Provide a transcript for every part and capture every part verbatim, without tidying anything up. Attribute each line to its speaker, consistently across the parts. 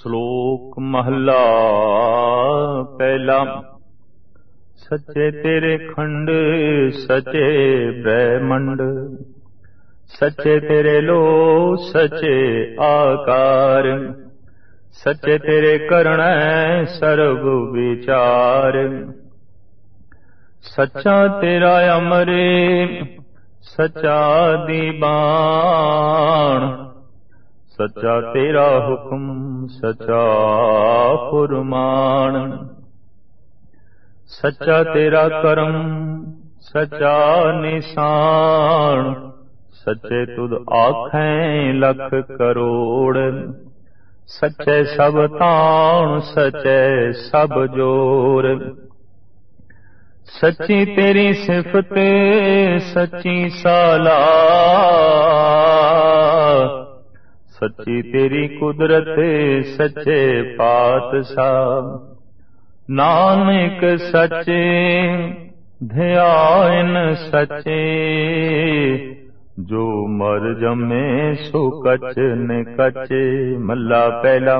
Speaker 1: ਸ਼ਲੋਕ ਮਹਲਾ ਪਹਿਲਾ। ਸੱਚੇ ਤੇਰੇ ਖੰਡ ਸੱਚੇ ਬ੍ਰਹਮੰਡ, ਸੱਚੇ ਤੇਰੇ ਲੋ ਸੱਚੇ ਆਕਾਰ, ਸੱਚੇ ਤੇਰੇ ਕਰਣੈ ਸਰਬ ਵਿਚਾਰ। ਸੱਚਾ ਤੇਰਾ ਅਮਰੇ ਸੱਚਾ ਦੀਵਾਨ, ਸੱਚਾ ਤੇਰਾ ਹੁਕਮ ਸੱਚਾ ਫੁਰਮਾਨ। ਸੱਚਾ ਤੇਰਾ ਕਰਮ ਸੱਚਾ ਨਿਸ਼ਾਨ, ਸੱਚੇ ਤੁਧ ਆਖੈ ਲੱਖ ਕਰੋੜ। ਸੱਚੇ ਸਭ ਤਾਣ ਸੱਚੇ ਸਭ ਜੋਰ, ਸੱਚੀ ਤੇਰੀ ਸਿਫਤ ਸੱਚੀ ਸਾਲਾ, ਸੱਚੀ ਤੇਰੀ ਕੁਦਰਤ ਸੱਚੇ ਪਾਤਸ਼ਾਹ। ਨਾਨਕ ਸੱਚੇ ਧਿਆਇਨ ਸੱਚੇ, ਜੋ ਮਰ ਜਮੇ ਸੋ ਕਛ ਨਿਕਚੇ। ਮੱਲਾ ਪਹਿਲਾ।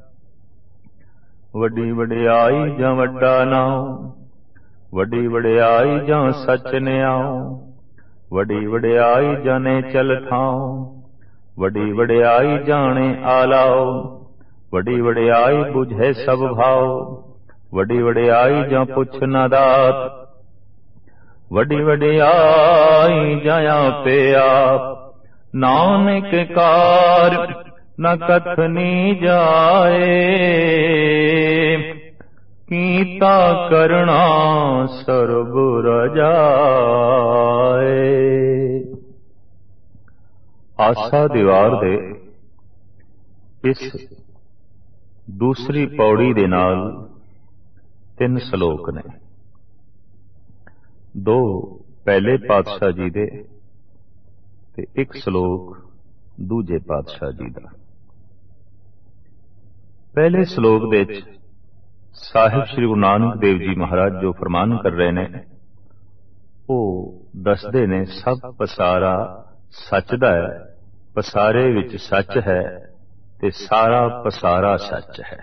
Speaker 1: ਵੱਡੀ ਵਡਿਆਈ ਜਾਂ ਵੱਡਾ ਨਾਉ, ਵੱਡੀ ਵਡਿਆਈ ਜਾਂ ਸੱਚ ਨਿਆਉ, ਵੱਡੀ ਵਡਿਆਈ ਜਾਣੇ ਚਲ ਥਾਉ, ਵੱਡੀ ਵਡਿਆਈ ਜਾਣੇ ਆਲਾਓ, ਵੱਡੀ ਵਡਿਆਈ ਬੁਝੇ ਸਭ ਭਾਉ, ਵੱਡੀ ਵਡਿਆਈ ਜਾਂ ਪੁੱਛ ਨਾ ਦਾਤ, ਵੱਡੀ ਵਡਿਆਈ ਜਾਂ ਆਪੇ ਆਪ। ਨਾਨਕ ਕਾਰ ਨ ਕਥਨੀ ਜਾਏ, ਕੀਤਾ ਕਰਣਾ ਸਰਬ ਰਜਾਏ। ਆਸਾ ਦੀਵਾਰ ਦੇ ਇਸ ਦੂਸਰੀ ਪੌੜੀ ਦੇ ਨਾਲ ਤਿੰਨ ਸ਼ਲੋਕ ਨੇ। ਦੋ ਪਹਿਲੇ ਪਾਤਸ਼ਾਹ ਜੀ ਦੇ ਤੇ ਇੱਕ ਸ਼ਲੋਕ ਦੂਜੇ ਪਾਤਸ਼ਾਹ ਜੀ ਦਾ। ਪਹਿਲੇ ਸ਼ਲੋਕ ਦੇ ਵਿੱਚ ਸਾਹਿਬ ਸ੍ਰੀ ਗੁਰੂ ਨਾਨਕ ਦੇਵ ਜੀ ਮਹਾਰਾਜ ਜੋ ਫਰਮਾਨ ਕਰ ਰਹੇ ਨੇ, ਉਹ ਦੱਸਦੇ ਨੇ ਸਭ ਪਸਾਰਾ ਸੱਚ ਦਾ ਹੈ, ਪਸਾਰੇ ਵਿੱਚ ਸੱਚ ਹੈ ਤੇ ਸਾਰਾ ਪਸਾਰਾ ਸੱਚ ਹੈ।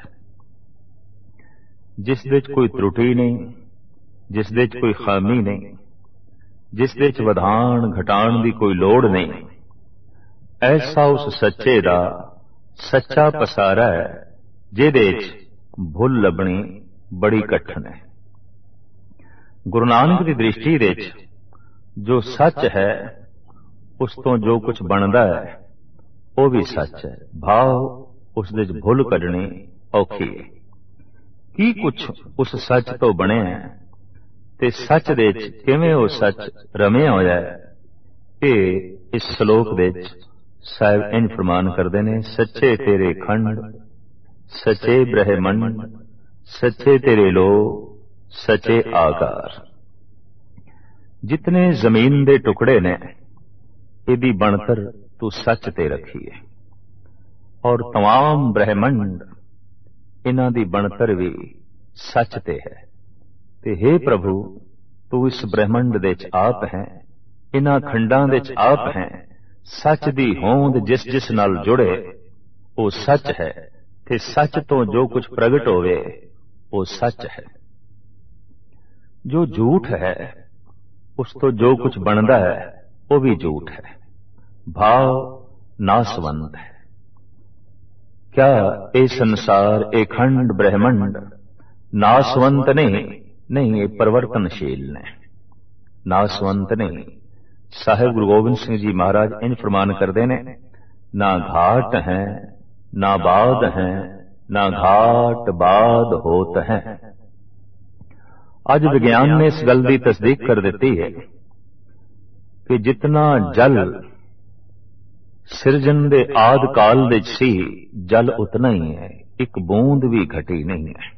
Speaker 1: ਜਿਸ ਵਿੱਚ ਕੋਈ ਤਰੁਟੀ ਨਹੀਂ, ਜਿਸ ਵਿੱਚ ਕੋਈ ਖਾਮੀ ਨਹੀਂ, ਜਿਸ ਵਿੱਚ ਵਧਾਣ ਘਟਾਣ ਦੀ ਕੋਈ ਲੋੜ ਨਹੀਂ, ਐਸਾ ਉਸ ਸੱਚੇ ਦਾ ਸੱਚਾ ਪਸਾਰਾ ਹੈ ਜਿਹਦੇ ਵਿੱਚ ਭੁੱਲ ਲੱਭਣੀ ਬੜੀ ਕਠਿਨ ਹੈ। ਗੁਰੂ ਨਾਨਕ ਦੀ ਦ੍ਰਿਸ਼ਟੀ ਦੇ ਵਿੱਚ ਜੋ ਸੱਚ ਹੈ ਉਸ ਤੋਂ ਜੋ ਕੁਝ ਬਣਦਾ ਹੈ ਉਹ ਵੀ ਸੱਚ ਹੈ। ਭਾਵ ਉਸ ਦੇ ਵਿੱਚ ਭੁੱਲ ਕੱਢਣੀ ਔਖੀ ਹੈ। ਕੀ ਕੁਝ ਉਸ ਸੱਚ ਤੋਂ ਬਣਿਆ ਹੈ ਤੇ ਸੱਚ ਦੇ ਵਿੱਚ ਕਿਵੇਂ ਉਹ ਸੱਚ ਰਮਿਆ ਹੋਇਆ ਹੈ, ਇਹ ਇਸ ਸ਼ਲੋਕ ਦੇ ਵਿੱਚ ਸਾਹਿਬ ਇੰਝ ਫਰਮਾਨ ਕਰਦੇ ਨੇ। ਸੱਚੇ ਤੇਰੇ ਖੰਡ ਸੱਚੇ ਬ੍ਰਹਮੰਡ, ਸੱਚੇ ਤੇਰੇ ਲੋ ਸੱਚੇ ਆਕਾਰ। ਜਿਤਨੇ ਜ਼ਮੀਨ ਦੇ ਟੁਕੜੇ ਨੇ ਇਹਦੀ ਬਣਤਰ ਤੂੰ ਸੱਚ ਤੇ ਰੱਖੀ ਹੈ, ਔਰ तमाम ਬ੍ਰਹਮੰਡ ਇਹਨਾਂ ਦੀ ਬਣਤਰ ਵੀ ਸੱਚ ਤੇ ਹੈ। ਤੇ हे ਪ੍ਰਭੂ, ਤੂੰ ਇਸ ਬ੍ਰਹਮੰਡ ਦੇ ਵਿੱਚ ਆਪ ਹੈ, ਇਹਨਾਂ ਖੰਡਾਂ ਦੇ ਵਿੱਚ ਆਪ ਹੈ। ਸੱਚ ਦੀ ਹੋਂਦ ਜਿਸ ਜਿਸ ਨਾਲ ਜੁੜੇ ਉਹ ਸੱਚ ਹੈ, ਤੇ ਸੱਚ ਤੋਂ ਜੋ ਕੁਝ ਪ੍ਰਗਟ ਹੋਵੇ ਉਹ ਸੱਚ ਹੈ। ਜੋ ਝੂਠ ਹੈ ਉਸ ਤੋਂ ਜੋ ਕੁਝ ਬਣਦਾ ਹੈ ਉਹ ਵੀ ਝੂਠ ਹੈ। ਭਾਵ ਨਾਸਵੰਤ ਹੈ। क्या ये संसार ये खंड ब्रह्मंड नासवंत नहीं? नहीं, ये परिवर्तनशील ने, नासवंत नहीं। साहिब गुरु गोबिंद सिंह जी महाराज इन फरमान करते ने, ना घाट है ना बाद है, ना घाट बाद होत है। आज विज्ञान ने इस गल की तस्दीक कर दी है कि जितना जल सिरजन दे आद काल दे सी, जल उतना ही है, एक बूंद भी घटी नहीं है।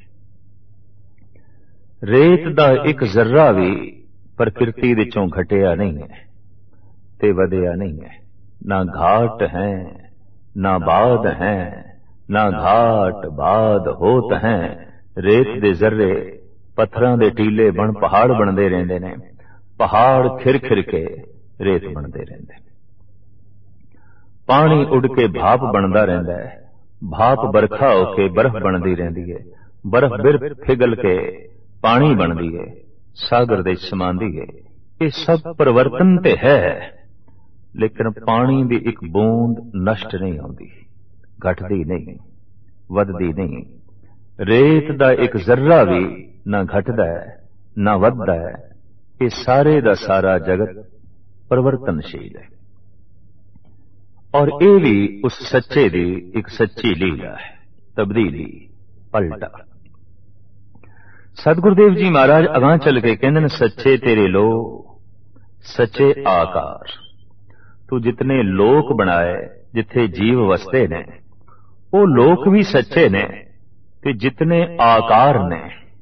Speaker 1: रेत दा एक जर्रा भी प्रकृति विचों घटिया नहीं है ते वधिया नहीं है। ना घाट है ना बाद है, ना घाट बाद होत है। रेत दे जर्रे पत्थरां दे टीले बन पहाड़ बनते रहंदे ने, पहाड़ खिर खिर के रेत बनते रहंदे। पानी उड़ के भाप बनता रहता है, भाप बरखा होके बर्फ बनती रहती है, बर्फ बिर पिघल के पानी बनती है, सागर दे समांदी है। ये सब परिवर्तन ते है, लेकिन पानी की एक बूंद नष्ट नहीं होती, घटती नहीं, वधदी नहीं। रेत दा एक जर्रा भी ना घटदा है ना वधदा है। ये सारे दा सारा जगत परिवर्तनशील है, और ये भी उस सच्चे दी एक सच्ची लीला है, तब्दीली, पलटा। सतगुरुदेव जी महाराज अगां चल के कहंदे, सच्चे तेरे लो सच्चे आकार। तू जितने लोक बनाए, जिथे जीव वसते ने, वो लोक भी सच्चे ने, ते जितने आकार ने,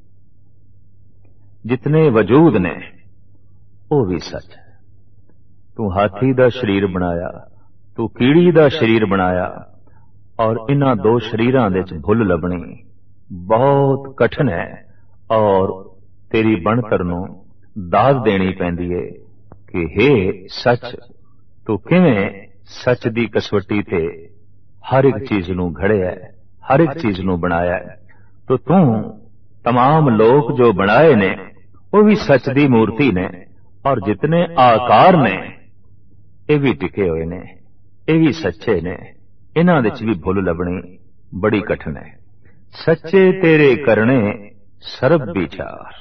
Speaker 1: जितने वजूद ने, वो भी सच है। तू हाथी दा शरीर बनाया, तू कीड़ी दा शरीर बनाया, और इन्हां दो शरीरां दे च भुल लभनी बहुत कठिन है, और तेरी बनतर नूं दाद देनी पैंदी है कि हे सच, तू किवें सच दी कसवटी ते हर एक चीज नूं घड़िया है, हर एक चीज नूं बनाया है। तो तू तमाम लोक जो बनाए ने वो भी सच दी मूर्ति ने, और जितने आकार ने ये भी टिके हुए ने, ये भी सच्चे ने। इन्हां दे च भी भुल लभनी बड़ी कठिन है। सच्चे तेरे करने सर्ब विचार।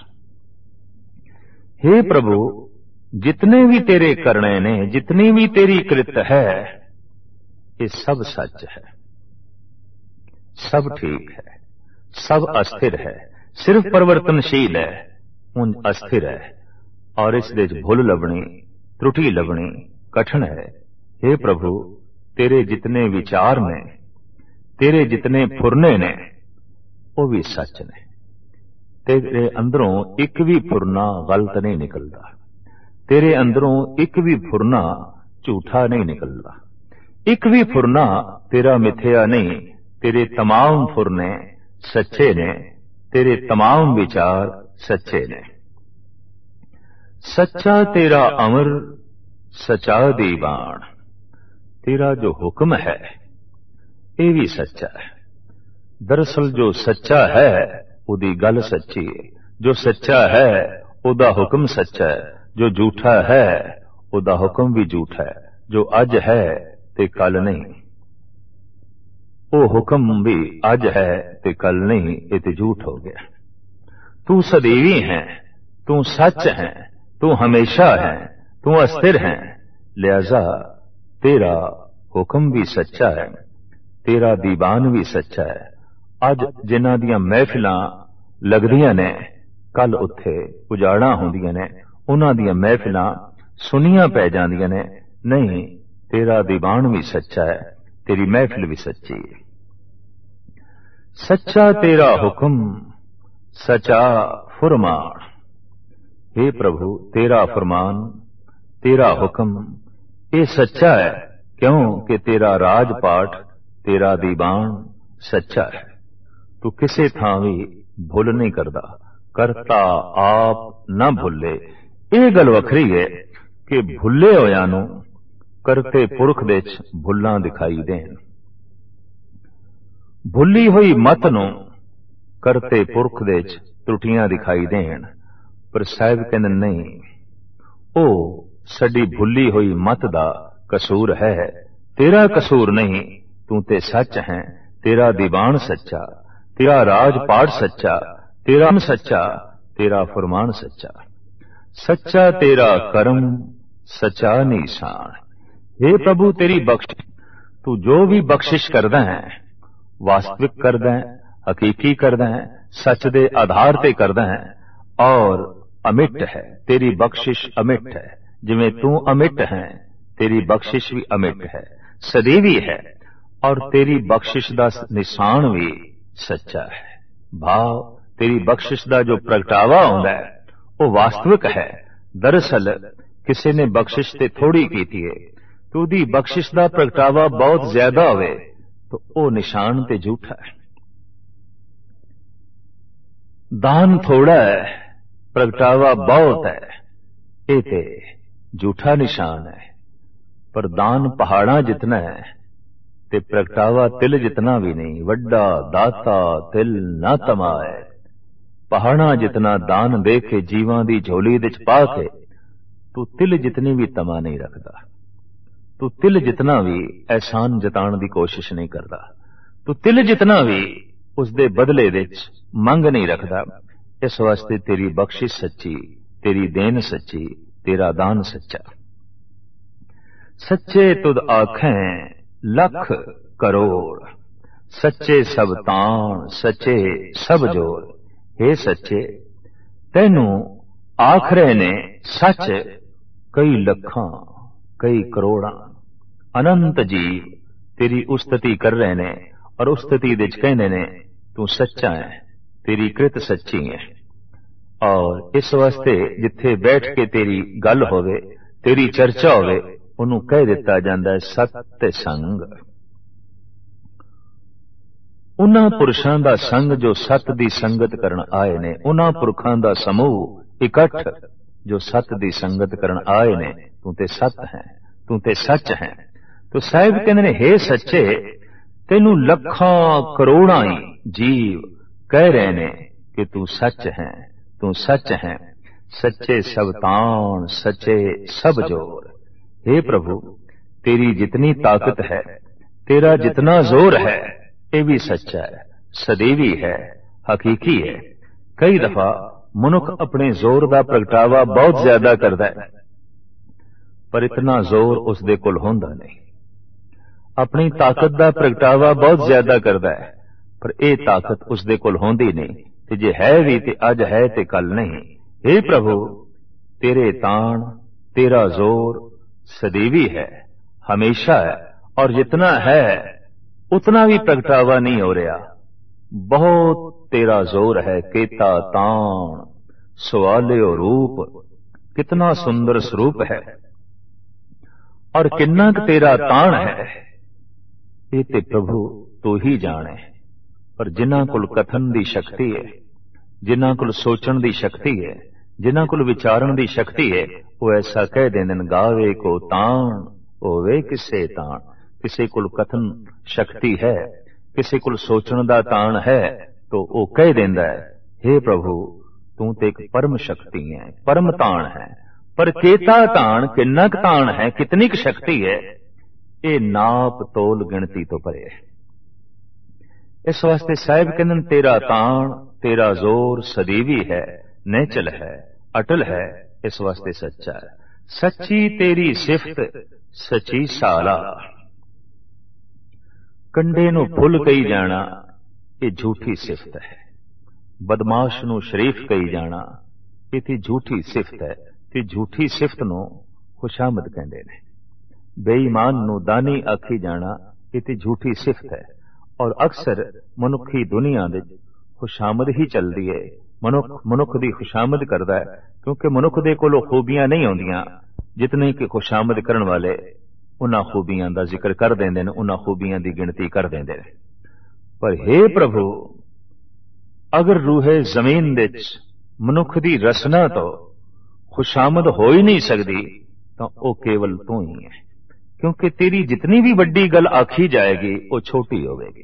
Speaker 1: हे प्रभु, जितने भी तेरे करने ने, जितनी भी तेरी कृत है, ये सब सच है, सब ठीक है, सब अस्थिर है। सिर्फ परिवर्तनशील है, उन अस्थिर है, और इस दे भुल लभनी, त्रुटि लभनी कठिन है। हे प्रभु, तेरे जितने विचार ने, तेरे जितने फुरने ने, वो भी सच ने। तेरे अंदरों एक भी फुरना गलत नहीं निकलता, तेरे अंदरों एक भी फुरना झूठा नहीं निकलता, एक भी फुरना तेरा मिथ्या नहीं। तेरे तमाम फुरने सच्चे ने, तेरे तमाम विचार सच्चे ने। सच्चा तेरा अमर सचा दीवान। तेरा जो हुक्म है ये भी सच्चा है। दरअसल जो सच्चा है उदी गल सच्ची है, जो सच्चा है उदा हुक्म सच्चा है, जो झूठा है उदा हुक्म भी झूठा है। जो अज है ते कल नहीं, वो हुक्म भी अज है ते कल नहीं, ये ते झूठ हो गया। तू सदैवी है, तू सच है, तू हमेशा है, तू अस्थिर है, लिहाजा तेरा हुक्म भी सच्चा है, तेरा दीवान भी सच्चा है। अज जिन्हां दियां महफिलां लगदियां ने, कल उत्थे उजाड़ा हुंदियां ने, उन्हां दियां महफिलां सुनियां पै जांदियां ने। नहीं, तेरा दीवान भी सच्चा है, तेरी महफिल भी सच्ची है। सच्चा तेरा हुक्म सचा फुरमान। हे प्रभु, तेरा फरमान, तेरा हुक्म ये सच्चा है, क्यों कि तेरा राजपाठ, तेरा दीवान सच्चा है। तू किसे थां भी भुल नहीं करदा, करता आप न भुले। ये गल वखरी है कि भुले होयां नूं करते पुरख दे च भुल्लां दिखाई देन, भुली हुई मत नूं करते पुरख दे च त्रुटियां दिखाई देन। पर साहिब कहंदे नहीं, ओ सड़ी भुली हुई मत दा कसूर है, तेरा कसूर नहीं। तू ते सच है, तेरा दीवान सच्चा, तेरा राजपाठ सच्चा, तेरा सच्चा, तेरा फरमान सच्चा। सच्चा तेरा कर्म सच्चा निशान। हे प्रभु, तेरी बख्शिश, तू जो भी बख्शिश करदा है वास्तविक करदा है, हकीकी करदा है, सच दे आधार ते करदा है, और अमिट है। तेरी बख्शिश अमिट है, जिवें तू अमिट है तेरी बख्शिश भी अमिट है, सदैवी है, और तेरी बख्शिश दा निशान भी सच्चा है। भाव तेरी बख्शिश दा जो प्रगटावा होंदा है वो वास्तविक है। दरअसल किसी ने बख्शिश ते थोड़ी कीती है, तो दी बख्शिश दा प्रगटावा बहुत ज्यादा होवे तो वो निशान ते झूठा है। दान थोड़ा है, प्रगटावा बहुत है, ये ते झूठा निशान है। पर दान पहाड़ा जितना है ते प्रगटावा तिल जितना भी नहीं, वड्डा दाता तिल ना तमाए। पहाड़ा जितना दान दे के जीवां दी झोली विच पा के तू तिल जितनी भी तमा नहीं रखदा। तू तिल जितना भी एहसान जताण दी कोशिश नहीं करदा। तू तिल जितना भी उसदे बदले विच मंग नहीं रखदा। इस वास्ते तेरी बख्शिश सच्ची, तेरी देन सच्ची, तेरा दान सच्चा। सच्चे तुद आखें लख करोड़, सच्चे सब ताण, सच्चे सब जोर। हे सच्चे तैनू आख रहे ने सच कई लखां कई करोड़ां अनंत जीव तेरी उस्तति कर रहे ने और उस्तति विच कहंदे ने तू सच्चा है, तेरी कृत सच्ची है। और इस वास्ते जिथे बैठ के तेरी गल होवे, तेरी चर्चा होवे, उन्हों कह दिता जाता है सत्य संग। उन्हां पुरुषां दा संग जो सत दी संगत करन आए ने, उन्हां पुरखां दा समूह इकट्ठ जो सत दी संगत करन आए ने, तू ते सत है, तू ते सच है। तो साहिब कहंदे ने हे सच्चे तेनू लखां करोड़ां ही जीव कह रहे ने कि तू सच है, तू सच है। सच्चे सब ताण, सच्चे सब जोर। हे प्रभु तेरी जितनी ताकत है, तेरा जितना जोर है, ये भी सच्चा है, सदैवी है, हकीकी है। कई दफा मनुख अपने जोर का प्रगटावा बहुत ज्यादा करता है, पर इतना जोर उसदे कोल होंदा नहीं। अपनी ताकत का प्रगटावा बहुत ज्यादा करता है, पर यह ताकत उसदे कोल होंदी नहीं। ते जे है भी ते अज है ते कल नहीं। हे प्रभु तेरे ताण, तेरा जोर सदैवी है, हमेशा है, और जितना है उतना भी प्रगटावा नहीं हो रहा। बहुत तेरा जोर है, केता ताण सवालियो रूप, कितना सुंदर स्वरूप है और किन्ना क तेरा ताण है, ये ते प्रभु तू ही जाने। पर जिन्हां कोल कथन दी शक्ति है, जिन्हां कोल सोचण दी शक्ति है, जिन्हां कोल विचारण दी शक्ति है, वो ऐसा कह देंदे गावे को ताण होवे किसे ताण। किसी कोल कथन शक्ति है, किसी कोल सोचण दा ताण है, तो वो कह देंदा है हे प्रभु तू ते एक परम शक्ति है, परम ताण है। पर केता ताण, किन्ना क ताण है, कितनी क शक्ति है, ये नाप तोल गिनती तो परे है। इस वास्ते साहिब कहंदे तेरा ताण, तेरा जोर सदैवी है, नेचल है, अटल है, इस वास्ते सच्चा है। सच्ची तेरी सिफत सची साला। कंडे नू फुल कही जाना ये झूठी सिफत है। बदमाश नू शरीफ कही जाना ये झूठी सिफत है, ते झूठी सिफत नू खुशामद कहंदे ने। बेईमान नू दानी आखी जाना ये झूठी सिफत है। और अक्सर मनुखी दुनिया दे खुशामद ही चलदी है। मनुख मनुख दी खुशामद करदा है, क्योंकि मनुख दे कोलों खूबियां नहीं आउंदियां जितने कि खुशामद करन वाले उन्हां खूबियां दा जिक्र कर देंदे ने, उन्हां खूबियां दी गिनती कर देंदे ने। पर हे प्रभु अगर रूहे जमीन विच मनुख दी रसना तो खुशामद हो ही नहीं सकदी, तो वो केवल तू ही है। क्योंकि तेरी जितनी भी बड़ी गल आखी जाएगी वो छोटी होगी।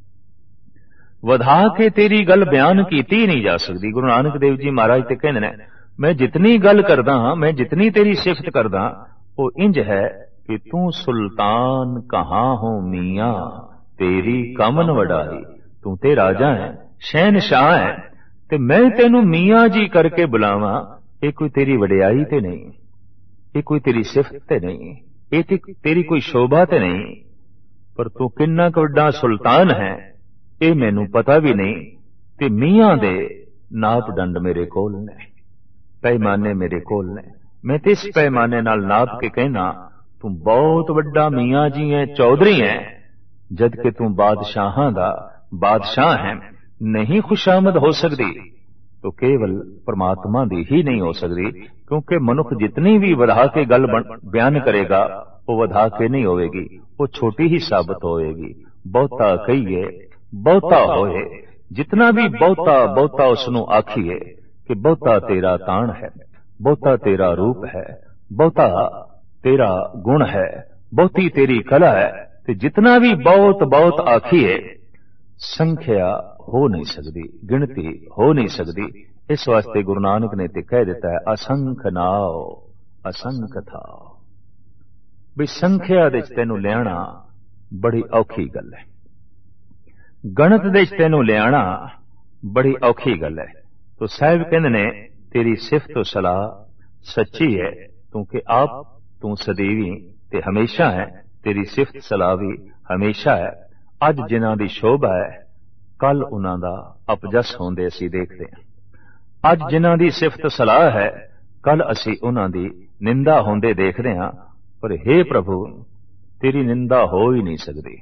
Speaker 1: वधा के तेरी गल बयान कीती नहीं जा सकती। गुरु नानक देव जी महाराज ते कहंदे ने मैं जितनी गल करदा हां, मैं जितनी तेरी सिफत करदा, वो इंज है कि तू सुल्तान कहाँ हो मियां तेरी कमन वडाई। तू ते राजा है, शहनशाह है, ते मैं तेनू मियां जी करके बुलावा, ये कोई तेरी वडियाई ते नहीं, ये कोई तेरी सिफत ते नहीं, ये तेरी कोई शोभा ते नहीं। पर तू किन्ना क वड्डा सुल्तान है ये मैनू पता भी नहीं। ते मियां दे नाप दंड मेरे कोल ने, पैमाने मेरे कोल ने। मैं ते इस पैमाने नाल नाप के कहना तू बहुत वड्डा मियां जी है, चौधरी है, जद कि तू बादशाहां दा बादशाह है। नहीं खुशामद हो सकती तो केवल परमात्मा दी ही नहीं हो सकती। क्योंकि मनुख जितनी भी वधा के गल बयान करेगा वो वधा के नहीं होगी, वो छोटी ही साबित होएगी। बहुता कहिए बहुता होए, जितना भी बहुता बहुता उसनू आखिए कि बहुता तेरा ताण है, बहुता तेरा रूप है, बहुता तेरा गुण है, बहुती तेरी कला है, ते जितना भी बहुत बहुत आखिए संख्या हो नहीं सकती, गिनती हो नहीं सकती। इस वास्ते गुरु नानक ने ते कह दिता है असंख नाओ असंख थाओ। भी संख्या दे तेनू लियाना बड़ी औखी गल है, गणत दे तेनू लियाना बड़ी औखी गल है। तो साहिब कहंदे ने तेरी सिफत सलाह सच्ची है, क्योंकि आप तू सदैवी ते हमेशा है, तेरी सिफत सलाह भी हमेशा है। अज जिन्हां दी शोभा है कल उन्हां दा अपजस होंदे असी देखते हैं। अज जिन्हां दी सिफत सलाह है कल असी उन्हां दी निंदा होंदे देखते हैं। पर हे प्रभु तेरी निंदा हो ही नहीं सकती।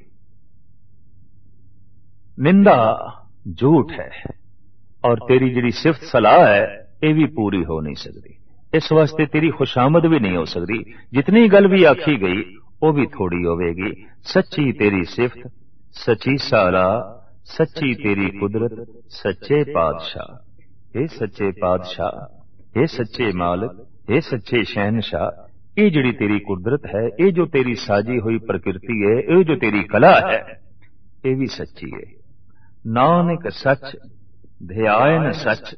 Speaker 1: निंदा झूठ है और तेरी जिहड़ी सिफत सलाह है यह भी पूरी हो नहीं सकती। इस वास्ते तेरी खुशामद भी नहीं हो सकती। जितनी गल भी आखी गई वो भी थोड़ी होवेगी। सच्ची तेरी सिफत सच्ची सलाह सच्ची तेरी कुदरत सच्चे पातशाह। हे सच्चे पातशाह, हे सच्चे मालिक, हे सच्चे शहनशाह, ये जिहड़ी तेरी कुदरत है, ये जो तेरी साजी हुई प्रकृति है, ये जो तेरी कला है, ये भी सच्ची है। नानक सच ध्यान सच।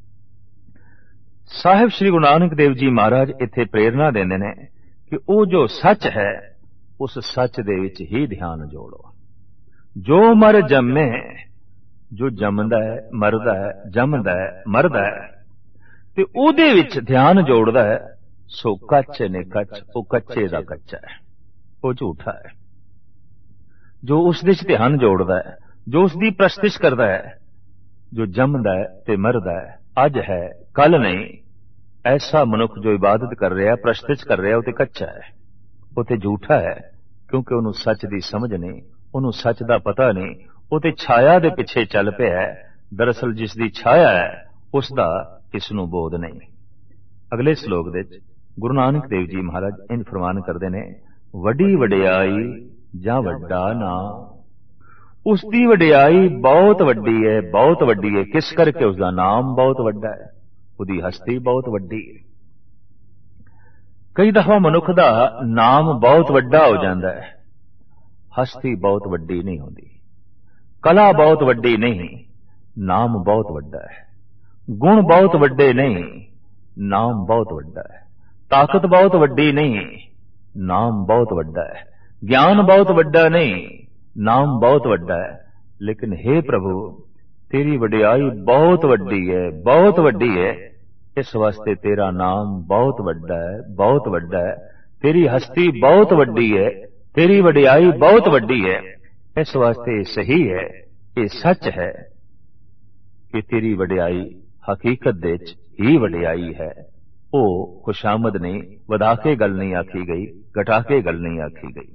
Speaker 1: साहिब श्री गुरु नानक देव जी महाराज इत्थे प्रेरणा देंदे ने कि वो जो सच है उस सच दे विच ही ध्यान जोड़ो। जो मर जमे, जो जमदा है मरदा है, जमदा है मरदा है, ते उहदे विच ध्यान जोड़दा है, सो कच्च ने कच्च, वो कच्चे दा कच्चा है, वो झूठा है। जो उस दे च ध्यान जोड़दा है, जो उसदी प्रस्तिश करदा है, जो जमदा है ते मरदा है, अज है कल नहीं, ऐसा मनुख जो इबादत कर रहा है, प्रस्तिश कर रहा है, वो ते कच्चा है, वो ते झूठा है। क्योंकि उन्होंने सच की समझ नहीं, उन्होंने सच का पता नहीं, वो ते छाया दे पिछे चल पिया है। दरअसल जिसकी छाया है उसका इसनू बोध नहीं। अगले श्लोक दे गुरु नानक देव जी महाराज इंज फरमान करते ने, वड्डी वडियाई जां वड्डा नाम। उसकी वडियाई बहुत वड्डी है, बहुत वड्डी है। किस करके? उसका नाम बहुत वड्डा है, उसकी हस्ती बहुत वड्डी है। कई दफा मनुख का नाम बहुत वड्डा हो जाता है, हस्ती बहुत वड्डी नहीं होती। कला बहुत वड्डी नहीं, नाम बहुत वड्डा है। गुण बहुत वड्डे नहीं, नाम बहुत वड्डा है। ताकत बहुत वड्डी नहीं, नाम बहुत वड्डा है। ज्ञान बहुत वड्डा नहीं, नाम बहुत वड्डा है। लेकिन हे प्रभु तेरी वडियाई बहुत वड्डी है, बहुत वड्डी है। इस वास्ते तेरा नाम बहुत वड्डा है, बहुत वड्डा है। तेरी हस्ती बहुत वड्डी है, तेरी वडियाई बहुत वड्डी है। इस वास्ते सही है, ये सच है कि तेरी वडियाई हकीकत दे ही वडियाई है। वो खुशामद नहीं, वधा के गल नहीं आखी गई, घटा के गल नहीं आखी गई।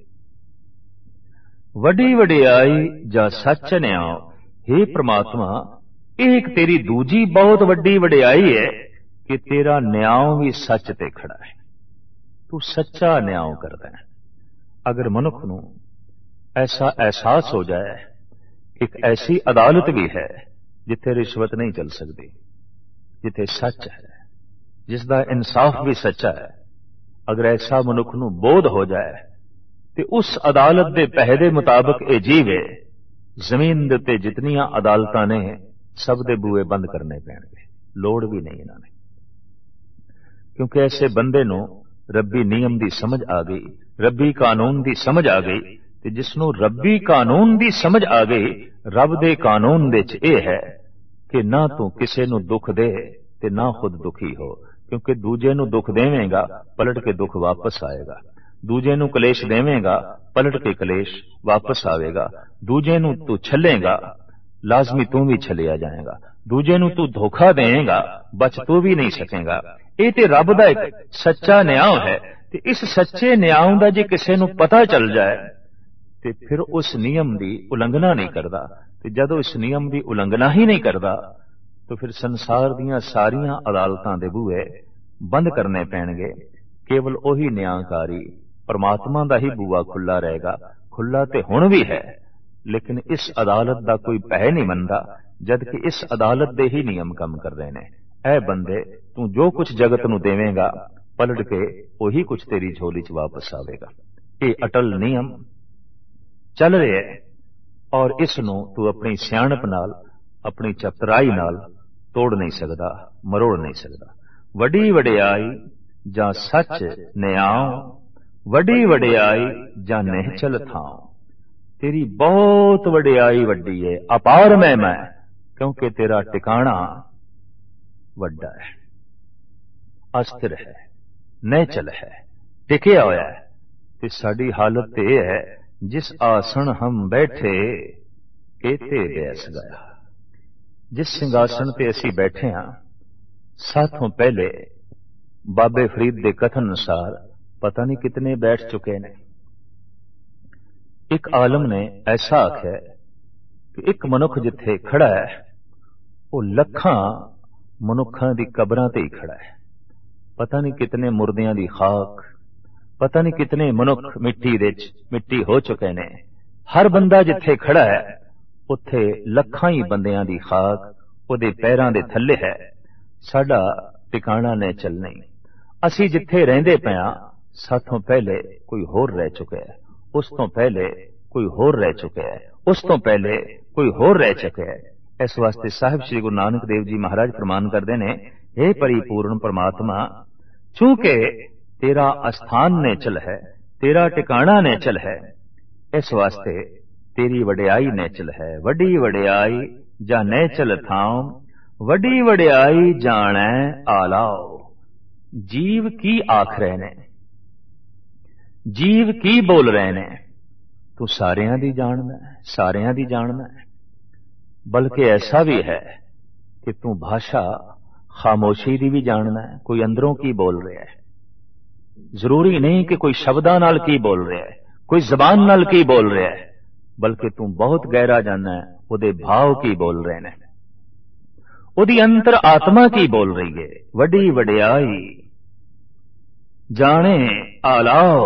Speaker 1: वड्डी वडियाई जा सच न्याओ। हे परमात्मा एक तेरी दूजी बहुत वड्डी वडियाई है कि तेरा न्याय भी सच ते खड़ा है। तू सच्चा न्याय करदा है। अगर मनुख नूं ऐसा एहसास हो जाए कि एक ऐसी अदालत भी है जिथे रिश्वत नहीं चल सकती, जिथे सच है, जिसका इंसाफ भी सच्चा है, अगर ऐसा मनुख नूं बोध हो जाए तो उस अदालत के पहे दे मुताबिक ये जीवे। जमीन दे उत्ते जितनियां अदालतां ने सब दे बूए बंद करने पैणगे, लोड़ भी नहीं इन्हां ने। क्योंकि ऐसे बंदे नूं रब्बी नियम की समझ आ गई, रब्बी कानून की समझ आ गई। ते जिसनों रब्बी कानून की समझ आ गई, रब दे कानून दे च यह है कि ना तू किसी नूं दुख दे ते ना खुद दुखी हो। क्योंकि दूजे नूं दुख देवेगा पलट के दुख वापस आएगा, दूजे नूं कलेश देवेगा पलट के कलेश वापस आवेगा, दूजे नूं तू छलेगा लाजमी तू भी छलिया जाएगा, दूजे नूं तू धोखा देगा बच तू भी नहीं सकेगा। ये ते रब दा एक सच्चा न्याय है। ते इस सच्चे न्याय दा जे किसी नूं पता चल जाए ते फिर उस नियम की उलंघना नहीं करता। ते जदों इस नियम की उलंघना ही नहीं करता तो फिर संसार दीयां सारियां अदालतां दे बूहे बंद करने पैणगे। केवल ओही न्यायकारी परमात्मा दा ही बूआ खुला रहेगा। खुला ते हुण भी है, लेकिन इस अदालत दा कोई पै नहीं मनदा, जबकि इस अदालत दे ही नियम कम कर रहे ने। ऐ बंदे तू जो कुछ जगत नूं देवेगा पलट के ओही कुछ तेरी झोली च वापस आवेगा। ये अटल नियम ਚੱਲ ਰਿਹਾ ਹੈ ਔਰ ਇਸ ਨੂੰ ਤੂੰ ਆਪਣੀ ਸਿਆਣਪ ਨਾਲ, ਆਪਣੀ ਚਤੁਰਾਈ ਨਾਲ ਤੋੜ ਨਹੀਂ ਸਕਦਾ, ਮਰੋੜ ਨਹੀਂ ਸਕਦਾ। ਵੱਡੀ ਵਡਿਆਈ ਜਾਂ ਸੱਚ ਨਿਆਉ, ਵੱਡੀ ਵਡਿਆਈ ਜਾਂ ਨਿਹਚਲ ਥਾਉ। ਤੇਰੀ ਬਹੁਤ ਵਡਿਆਈ ਵੱਡੀ ਹੈ, ਅਪਾਰ ਮਹਿਮਾ ਹੈ, ਕਿਉਂਕਿ ਤੇਰਾ ਟਿਕਾਣਾ ਵੱਡਾ ਹੈ, ਅਸਥਿਰ ਹੈ, ਨਿਹਚਲ ਹੈ, ਟਿਕਿਆ ਹੋਇਆ ਹੈ। ਤੇ ਸਾਡੀ ਹਾਲਤ ਇਹ ਹੈ, ਜਿਸ ਆਸਣ ਹਮ ਬੈਠੇ ਕੇਤੇ ਬੈਸ ਗਿਆ। ਜਿਸ ਸਿੰਘਾਸਣ ਤੇ ਅਸੀਂ ਬੈਠੇ ਹਾਂ, ਸਾਥੋਂ ਪਹਿਲੇ ਬਾਬੇ ਫਰੀਦ ਦੇ ਕਥਨ ਅਨੁਸਾਰ ਪਤਾ ਨਹੀਂ ਕਿਤਨੇ ਬੈਠ ਚੁੱਕੇ ਨੇ। ਇੱਕ ਆਲਮ ਨੇ ਐਸਾ ਆਖਿਆ ਕਿ ਇੱਕ ਮਨੁੱਖ ਜਿੱਥੇ ਖੜਾ ਹੈ, ਉਹ ਲੱਖਾਂ ਮਨੁੱਖਾਂ ਦੀ ਕਬਰਾਂ ਤੇ ਹੀ ਖੜਾ ਹੈ। ਪਤਾ ਨਹੀਂ ਕਿਤਨੇ ਮੁਰਦਿਆਂ ਦੀ ਖਾਕ, ਪਤਾ ਨਹੀਂ ਕਿਤਨੇ ਮਨੁੱਖ ਮਿੱਟੀ ਦੇ ਵਿੱਚ ਮਿੱਟੀ ਹੋ ਚੁੱਕੇ ਨੇ। ਹਰ ਬੰਦਾ ਜਿੱਥੇ ਖੜਾ ਹੈ, ਉੱਥੇ ਲੱਖਾਂ ਹੀ ਬੰਦਿਆਂ ਦੀ ਖਾਕ ਉਹਦੇ ਪੈਰਾਂ ਦੇ ਥੱਲੇ ਹੈ। ਸਾਡਾ ਟਿਕਾਣਾ ਨੇ ਚੱਲ ਨਹੀਂ। ਅਸੀਂ ਜਿੱਥੇ ਰਹਿੰਦੇ ਪਿਆ, ਸਾਥੋਂ ਪਹਿਲੇ ਕੋਈ ਹੋਰ ਰਹਿ ਚੁੱਕਿਆ ਹੈ, ਉਸ ਤੋਂ ਪਹਿਲੇ ਕੋਈ ਹੋਰ ਰਹਿ ਚੁੱਕਿਆ ਹੈ, ਉਸ ਤੋਂ ਪਹਿਲੇ ਕੋਈ ਹੋਰ ਰਹਿ ਚੁੱਕਿਆ ਹੈ। ਇਸ ਵਾਸਤੇ ਸਾਹਿਬ ਸ੍ਰੀ ਗੁਰੂ ਨਾਨਕ ਦੇਵ ਜੀ ਮਹਾਰਾਜ ਫਰਮਾਨ ਕਰਦੇ ਨੇ, हे परिपूर्ण परमात्मा, चूंकि तेरा अस्थान नेचल है, तेरा टिकाणा नेचल है, इस वास्ते तेरी वडियाई नेचल है। वडी वडियाई जा नेचल थाओ, वडी वडियाई जाने आलाओ। जीव की आख रहे ने, जीव की बोल रहे ने, तू सारियां दी जानदा है, सारियां दी जानदा है। बल्कि ऐसा भी है कि तू भाषा खामोशी दी भी जानना है, कोई अंदरों की बोल रहा है। जरूरी नहीं कि कोई शब्दां नाल की बोल रहा है, कोई जबान नाल की बोल रहा है, बल्कि तू बहुत गहरा जानना है उहदे भाव की बोल रहे ने, उहदी अंतर आत्मा की बोल रही है। वडी वडियाई जाने आलाओ,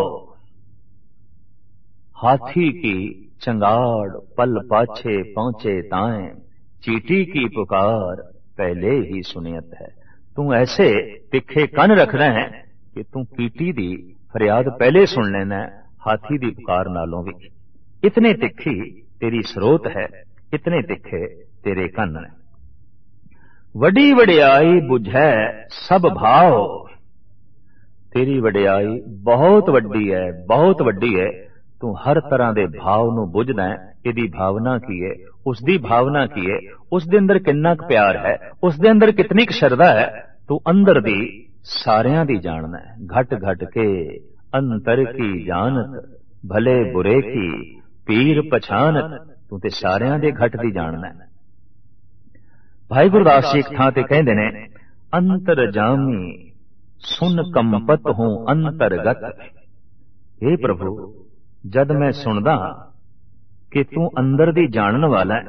Speaker 1: हाथी की चंगाड़ पल पाछे पहुंचे ताएं, चीटी की पुकार पहले ही सुनियत है। तू ऐसे तिखे कन रखना है कि तू कीटी दी फरियाद पहले सुन लेना है, हाथी दी पुकार नालों भी। इतने तिखी तेरी स्रोत है, इतने तिखे तेरे कन है। वडी वडियाई बुझै सब भाव, तेरी वडियाई बहुत वड्डी है, बहुत वड्डी है। तू हर तरह दे भाव नूं बुझदा है। इहदी भावना की है, उसदी भावना की है, उसदे अंदर कितना क प्यार है, उसदे अंदर कितनी क श्रद्धा है। तू अंदर दी सारियां दी जानना है। घट घट के अंतर की जानत, भले बुरे की पीर पछानत। तू ते सारियां दे घट दी जानना है। भाई गुरदास जी एक थां ते कहंदे ने, अंतर जामी सुन कंपत हूं अंतरगत। हे प्रभु, जद मैं सुनदा कि तू अंदर दी जानन वाला है,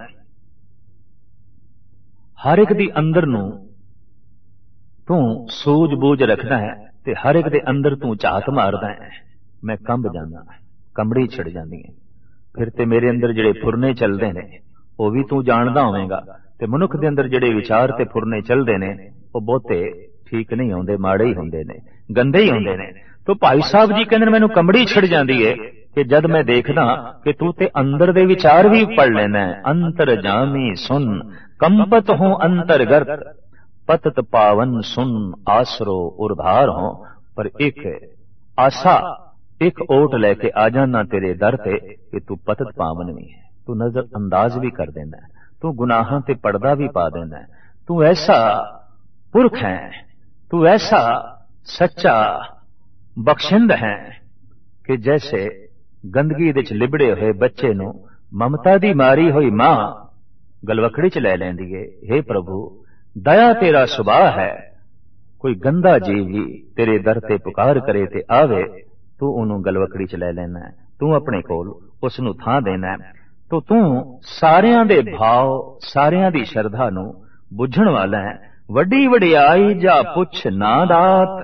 Speaker 1: हर एक दी अंदर नू तू सूझ बूझ रखदा है, ते हर एक दे अंदर तू झात मारदा है। मैं कंब जाना, कंबड़ी छिड़ जांदी है। फिर ते मेरे अंदर जिहड़े फुरने चलदे ने, वो भी तू जानदा होवेगा। ते मनुख दे अंदर जिहड़े विचार ते फुरने चलदे ने, वो बहुते ठीक नहीं होंदे, माड़े ही होंदे ने, गंदे ही होंदे ने। तो भाई साहब जी कहंदे मैनू कंबड़ी छिड़ जांदी है कि जद मैं देखदा कि तू ते अंदर दे विचार भी पढ़ लेना है। अंतर जामी सुन कंपत हूं अंतरगत, पतत पावन सुन आसरो उर्धार हो। पर एक आशा, एक ओट लेके आ जाना तेरे दर ते कि तू पतत पावन भी है, तू नजर अंदाज भी कर देना है, तू गुनाहां ते पर्दा भी पा देना है। तू ऐसा पुरख है, तू ऐसा सच्चा बख्शिंद है कि जैसे गंदगी विच लिबड़े हुए बच्चे नूं ममता दी मारी हुई मां गलवकड़ी च लै लैंदी है। हे प्रभु, दया तेरा सुभाव है। कोई गंदा जीव भी तेरे दर ते पुकार करे ते आवे, तू उन्होंने गलवकड़ी च लै लेना है, तू अपने कोल उस नूं थां देना है। तो तू सारियां दे भाव, सारियां दी श्रद्धा नूं बुझण वाला है। वड्डी वडियाई जा पुछ ना दात,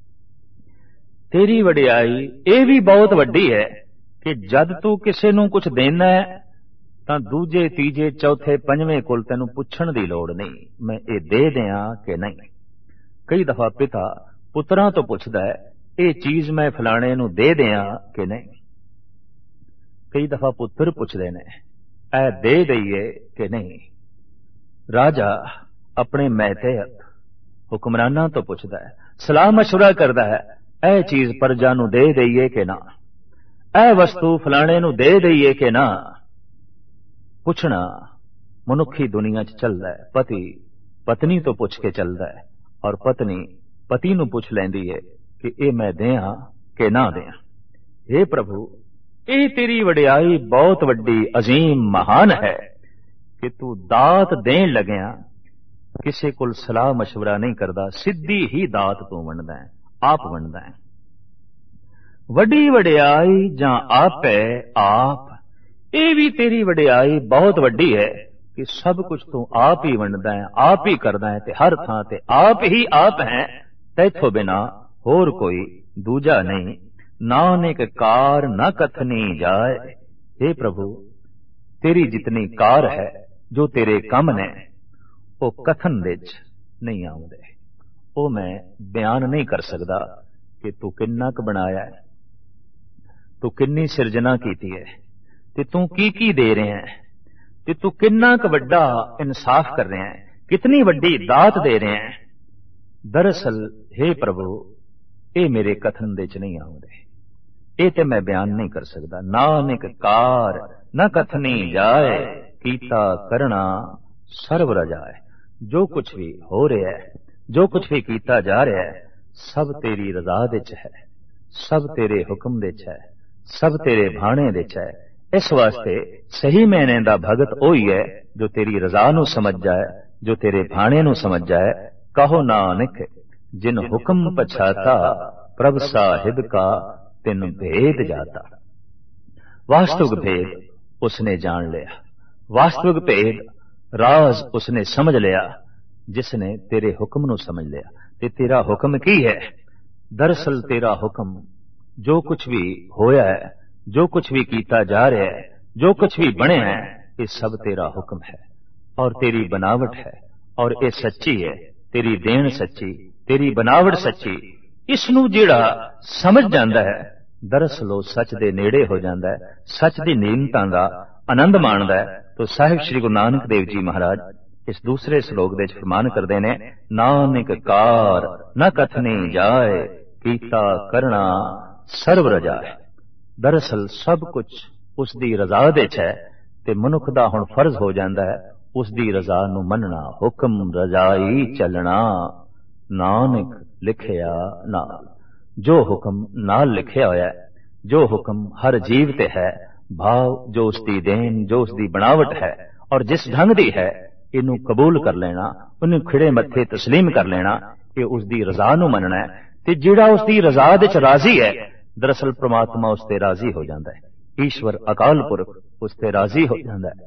Speaker 1: तेरी वडियाई ये भी बहुत वड्डी है कि जद तू किसी नूं कुछ देना है तां दूजे तीजे चौथे पंजवें कोल तैनूं पुछण दी लोड़ नहीं, मैं ये दे दियां कि नहीं। कई दफा पिता पुत्रां तो पुछदा है, ये चीज मैं फलाणे नूं दे दियां कि नहीं। कई दफा पुत्र पुछदे ने ऐ दे दईए कि नहीं। राजा अपने महतेहत हुक्मराना तो पुछदा है, सलाह मशवरा करदा है, ऐ चीज प्रजा नूं दे दईए कि ना, ऐ वस्तु फलाणे नूं दे दईए कि ना। पुछना मनुखी दुनिया च चलदा है। पति पत्नी तो पुछ के चलदा है और पत्नी पति नूं पुछ लैंदी है कि ये मैं दें कि ना दें। हे प्रभु, ये तेरी वडियाई बहुत वड्डी अजीम महान है कि तू दात देन लग्या किसी कोल सलाह मशवरा नहीं करदा, सीधी ही दात तू वंडदा है, आप वंडदा है। वड्डी वडियाई जां आपे आप, ये भी तेरी वडियाई बहुत वड्डी है कि सब कुछ तू आप ही वंडदा है, आप ही करदा है, ते हर थां ते आप ही आप है, तैथों बिना होर कोई दूजा नहीं। नानक कार न कथनी जाए। हे प्रभु, तेरी जितनी कार है, जो तेरे कम ने, वो कथन विच नहीं आउंदे। वो मैं बयान नहीं कर सकदा कि तू किन्ना क बनाया है, तू किन्नी सिरजना कीती है, ते तू की की दे रहे हैं, ते तू किन्ना क वड्डा इंसाफ कर रहे हैं, कितनी वड्डी दात दे रहे हैं। दरअसल हे प्रभु, ये मेरे कथन दे च नहीं आउंदे, ये ते मैं बयान नहीं कर सकदा। नानक कार न कथनी जाए, कीता करना सर्व रजाए। जो कुछ भी हो रहा है, जो कुछ भी कीता जा रहा है, सब तेरी रजा दे च है, सब तेरे हुक्म दे च है, सब तेरे भाणे दे च है। इस वास्ते सही मैने दा भगत ओही है जो तेरी रजा नू समझ जाए, जो तेरे भाणे नू समझ जाए। कहो नानक जिन हुक्म पछाता, प्रभ साहिब का तिन भेद जाता। वास्तविक भेद उसने जान लिया, वास्तविक भेद राज उसने समझ लिया, जिसने तेरे हुक्म नू समझ लिया। ते तेरा हुक्म की है? दरअसल तेरा हुक्म जो कुछ भी होया है, जो कुछ भी कीता जा रहा है, जो कुछ भी बने हैं, ये सब तेरा हुक्म है और तेरी बनावट है, और ये सच्ची है। तेरी देन सच्ची, तेरी बनावट सच्ची। इसनू जिहड़ा समझ जांदा है, दरअसल वो सच दे नेड़े हो जांदा है, सच दी नीमतां दा आनंद माणदा है। तो साहिब श्री गुरु नानक देव जी महाराज इस दूसरे श्लोक दे फरमान करदे ने, नानक कार न कथनी जाए, कीता करना सर्व रजाए। दरअसल सब कुछ उसदी रजा दे च है, ते मनुख दा हुण फर्ज हो जांदा है उसदी रजा नू मनना। हुक्म रजाई चलना, नानक लिखिया नाल। जो हुक्म नाल लिखिया होया है, जो हुक्म हर जीव ते है, भाव जो उसदी देन, जो उसदी बनावट है और जिस ढंग दी है, इनू कबूल कर लेना, उन्हें खिड़े मत्थे तस्लीम कर लेना, कि उसदी रजा नू मनना है। ते जिहड़ा उसदी रजा दे च राजी है, दरअसल परमात्मा उसते राजी हो जाता है। ईश्वर अकाल पुरख उसते राजी हो जाता है।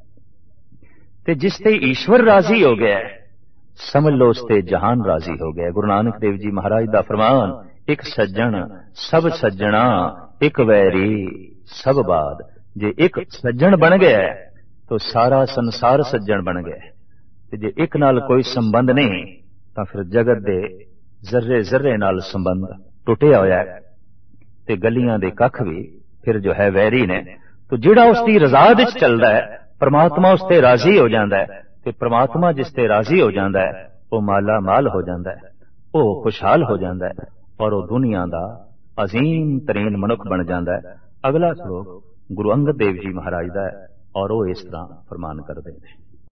Speaker 1: ते जिसते ईश्वर राजी हो गया, समझ लो उसते जहान राजी हो गया। गुरु नानक देव जी महाराज दा फरमान, एक सज्जन सब सज्जणा, एक वैरी सब बाद। जे एक सज्जन बन गया तो सारा संसार सज्जन बन गया, ते जे एक नाल कोई संबंध नहीं तो फिर जगत दे जर्रे जर्रे नाल संबंध टुटिया होया है, ते गलियां दे कख भी फिर जो है वैरी ने। तो जिहड़ा उसकी रजा दे च चलदा है, परमात्मा उसते राजी हो जाता है, ते परमात्मा जिसते राजी हो जाता है, वो माला माल हो जाता है, वो खुशहाल हो जाता है, और वो दुनिया दा अजीम तरीन मनुख बन जाता है। अगला श्लोक गुरु अंगद देव जी महाराज दा है, और वो इस तरह फरमान करते हैं।